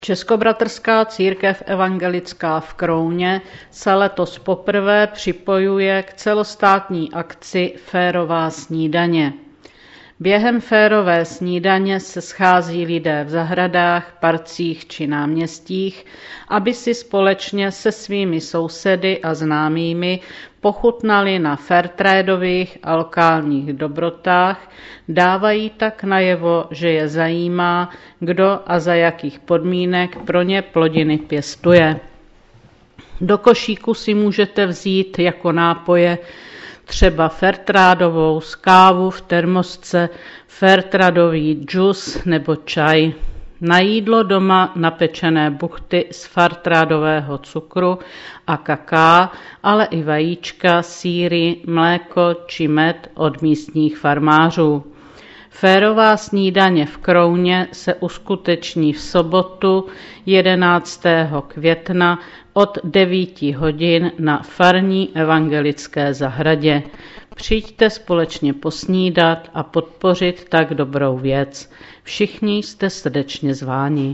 Českobratrská církev evangelická v Krouně se letos poprvé připojuje k celostátní akci Férová snídaně. Během férové snídaně se schází lidé v zahradách, parcích či náměstích, aby si společně se svými sousedy a známými pochutnali na fairtradeových a lokálních dobrotách, dávají tak najevo, že je zajímá, kdo a za jakých podmínek pro ně plodiny pěstuje. Do košíku si můžete vzít jako nápoje třeba fairtradeovou kávu v termosce, fairtradeový džus nebo čaj. Na jídlo doma napečené buchty z fairtradeového cukru a kaká, ale i vajíčka, sýry, mléko či med od místních farmářů. Férová snídaně v Krouně se uskuteční v sobotu 11. května od 9 hodin na farní evangelické zahradě. Přijďte společně posnídat a podpořit tak dobrou věc. Všichni jste srdečně zváni.